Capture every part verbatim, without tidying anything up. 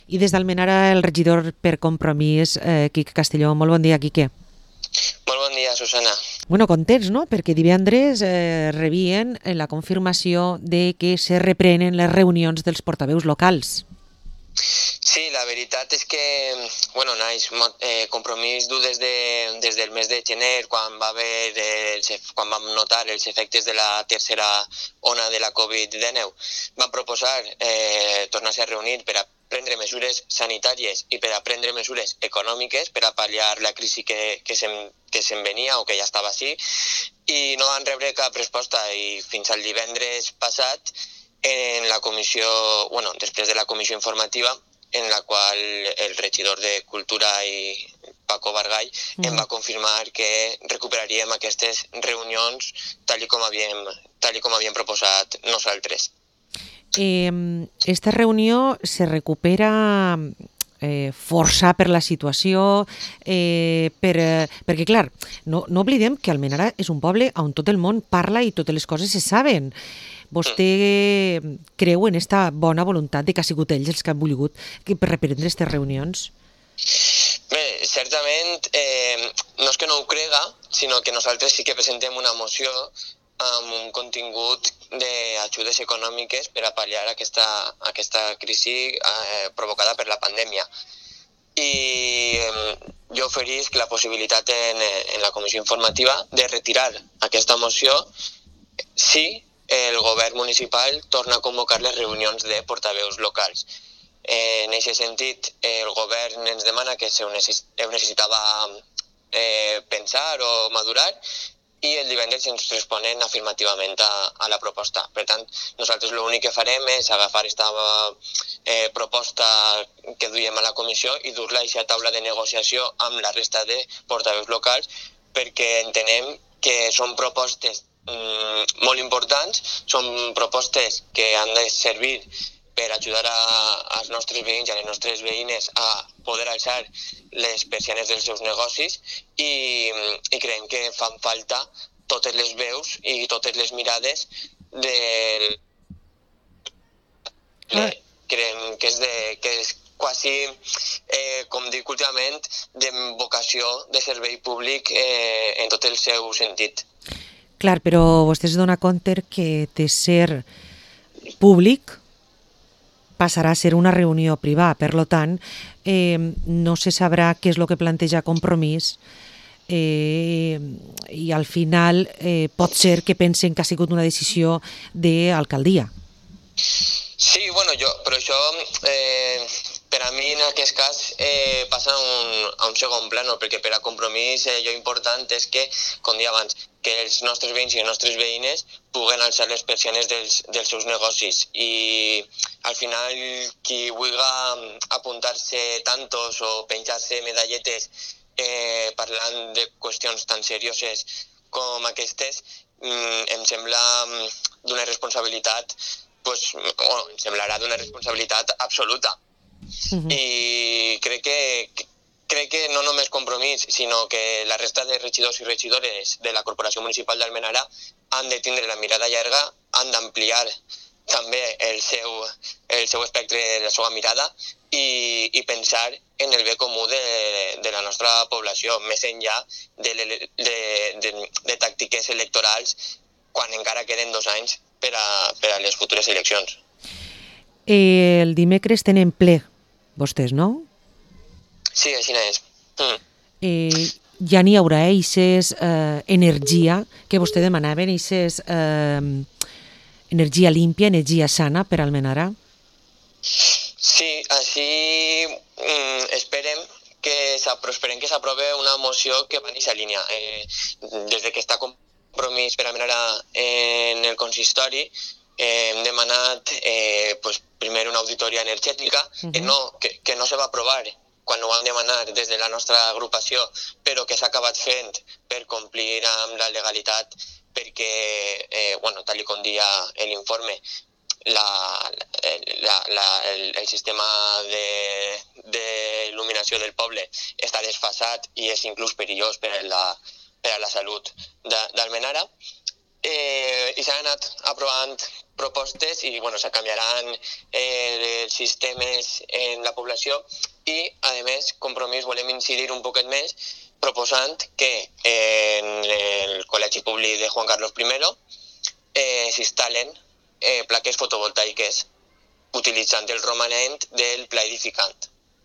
I des d'Almenara, el regidor per Compromís, eh, Quique Castelló. Molt bon dia, Quique. Molt bon dia, Susana. Bueno, contents, no?, perquè divendres eh, rebien la confirmació de que se reprenen les reunions dels portaveus locals. Sí, la veritat és que, bueno, naix, eh, Compromís du des, de, des del mes de gener, quan va haver els, quan vam notar els efectes de la tercera ona de la covid dinou. Vam proposar eh, tornar-se a reunir per a prendre mesures sanitàries i per a prendre mesures econòmiques per a pal·liar la crisi que, que, se'n, que se'n venia o que ja estava així, i no van rebre cap resposta, i fins al divendres passat en la comissió, bueno, després de la comissió informativa, en la qual el regidor de Cultura i Paco Bargall mm. em va confirmar que recuperaríem aquestes reunions tal i com havíem, tal i com havíem proposat nosaltres. Eh, esta reunió se recupera eh, forçar per la situació, eh, per, eh, perquè, clar, no, no oblidem que Almenara és un poble on tot el món parla i totes les coses se saben. Vostè creu en esta bona voluntat de que ha sigut ells els que han volgut reprendre aquestes reunions? Bé, certament, eh, no és que no ho crega, sinó que nosaltres sí que presentem una moció amb un contingut d'ajudes econòmiques per a pal·liar aquesta, aquesta crisi eh, provocada per la pandèmia. I eh, jo oferisc la possibilitat en, en la comissió informativa de retirar aquesta moció si el govern municipal torna a convocar les reunions de portaveus locals. Eh, en aquest sentit, el govern ens demana que ho necessitava eh, pensar o madurar, i el divendres ens responen afirmativament a, a la proposta. Per tant, nosaltres l'únic que farem és agafar aquesta eh, proposta que duiem a la comissió i dur-la a aquesta taula de negociació amb la resta de portaveus locals, perquè entenem que són propostes mm, molt importants, són propostes que han de servir per ajudar a, als nostres veïns i a les nostres veïnes a poder alçar les persianes dels seus negocis, i, i creiem que fan falta totes les veus i totes les mirades del... Ah. Creiem que és, de, que és quasi, eh, com dic últimament, de vocació de servei públic eh, en tot el seu sentit. Clar, però vostè es dona compte que de ser públic passarà a ser una reunió privada. Per tant, eh, no se sabrà què és el que planteja Compromís, eh, i al final eh, pot ser que pensen que ha sigut una decisió d'alcaldia. Sí, bueno, jo, però això eh, per a mi en aquest cas eh, passa a un, a un segon plano, perquè per a Compromís eh, allò important és que, com dia abans, que els nostres veïns i les nostres veïnes puguen alçar les persianes dels, dels seus negocis, i al final qui vulgui apuntar-se tantos o penjar-se medalletes eh, parlant de qüestions tan serioses com aquestes, mm, em sembla d'una responsabilitat, pues, bueno, em semblarà d'una responsabilitat absoluta. Uh-huh. I crec que Crec que no només Compromís, sinó que la resta de regidors i regidores de la Corporació Municipal d'Almenara han de tindre la mirada llarga, han d'ampliar també el seu, el seu espectre, la seva mirada, i, i pensar en el bé comú de, de la nostra població, més enllà de, de, de, de tàctiques electorals, quan encara queden dos anys per a, per a les futures eleccions. El dimecres tenen ple, vostès, no? Sí, així és. Mm. Eh, ja n'hi haurà aquestes eh, energia que vostè demanava, aquestes eh, energia límpia, energia sana per Almenara? Sí, així mm, esperem que esperem que s'aprove una moció que va en aquesta línia. Eh, des de que està Compromís per Almenara en el consistori, eh, hem demanat eh, pues, primer una auditoria energètica, uh-huh. que, no, que, que no se va aprovar quan ho vam demanar des de la nostra agrupació, però que s'ha acabat fent per complir amb la legalitat, perquè, eh, bueno, tal com dia l'informe, la, la, la, el, el sistema d'il·luminació de, del poble està desfasat i és inclús perillós per a la, per a la salut d'Almenara. Eh, I s'han anat aprovant propostes i bueno, se canviaran eh, els sistemes en la població i, a més, Compromís volem incidir un poquet més proposant que en el Col·legi Públic de Juan Carlos primero eh, s'instal·len eh, plaques fotovoltaiques utilitzant el romanent del pla edificant.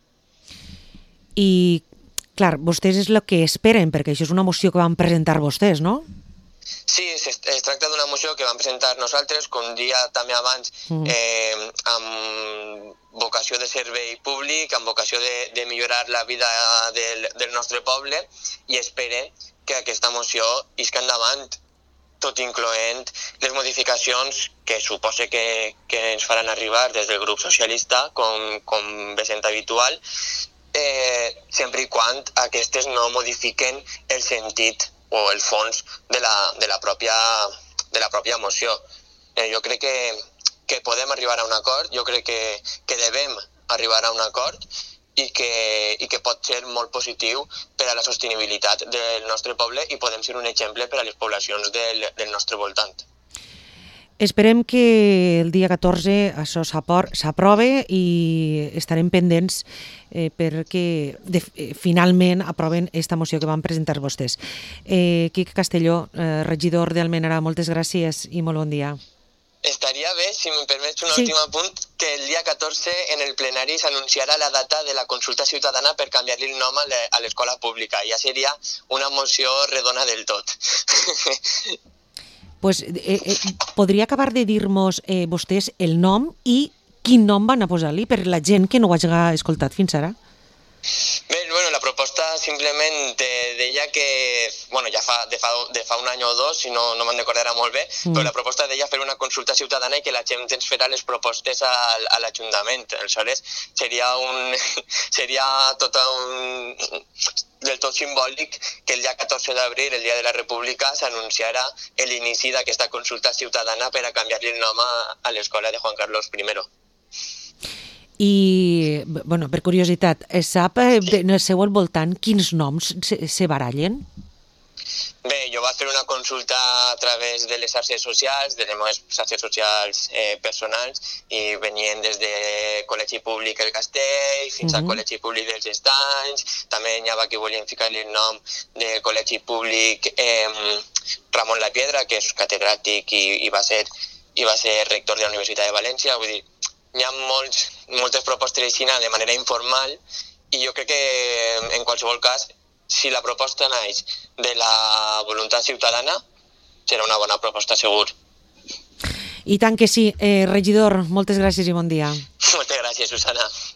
I, clar, vostès és el que esperen, perquè això és una moció que van presentar vostès, no? Sí, es, es tracta d'una moció que vam presentar nosaltres, com dia també abans, mm. eh, amb vocació de servei públic, amb vocació de, de millorar la vida del, del nostre poble, i espere que aquesta moció isca endavant, tot incloent les modificacions que suposa que, que ens faran arribar des del grup socialista, com, com ve sent habitual, eh, sempre i quan aquestes no modifiquen el sentit o el fons de la, de la, pròpia, de la pròpia moció. Eh, jo crec que, que podem arribar a un acord, jo crec que, que devem arribar a un acord i que, i que pot ser molt positiu per a la sostenibilitat del nostre poble i podem ser un exemple per a les poblacions del, del nostre voltant. Esperem que el dia catorze això s'aprove i estarem pendents eh, perquè de, eh, finalment aproven aquesta moció que van presentar vostès. Eh, Quique Castelló, eh, regidor d'Almenara, moltes gràcies i molt bon dia. Estaria bé, si em permets un sí. últim apunt, que el dia catorze en el plenari s'anunciarà la data de la consulta ciutadana per canviar-li el nom a l'escola pública. Ja seria una moció redona del tot. Pues, eh, eh, podria acabar de dir-nos eh, vostès el nom i quin nom van a posar-li per la gent que no ho hagi escoltat fins ara? Bé, bueno, la proposta simplement deia que, bueno, ja fa, de, fa, de fa un any o dos, si no, no me'n recordarà molt bé, mm. però la proposta deia fer una consulta ciutadana i que la gent ens farà les propostes a, a l'Ajuntament. Aleshores, seria un, seria tot un, del tot simbòlic que el dia catorze d'abril, el dia de la República, s'anunciara l'inici d'aquesta consulta ciutadana per a canviar-li el nom a, a l'escola de Juan Carlos primero. I, bueno, per curiositat, sap eh, en el seu voltant quins noms se, se barallen? Bé, jo vaig fer una consulta a través de les xarxes socials, de les meves xarxes socials eh, personals, i venien des de Col·legi Públic El Castell fins uh-huh. al Col·legi Públic dels Estanys, també n'hi havia que volien ficar-li el nom de Col·legi Públic eh, Ramon La Piedra, que és catedràtic i, i, va ser, i va ser rector de la Universitat de València. Vull dir, hi ha molts, moltes propostes així de manera informal i jo crec que en qualsevol cas, si la proposta naix de la voluntat ciutadana, serà una bona proposta segur. I tant que sí. Eh, regidor, moltes gràcies i bon dia. Moltes gràcies, Susana.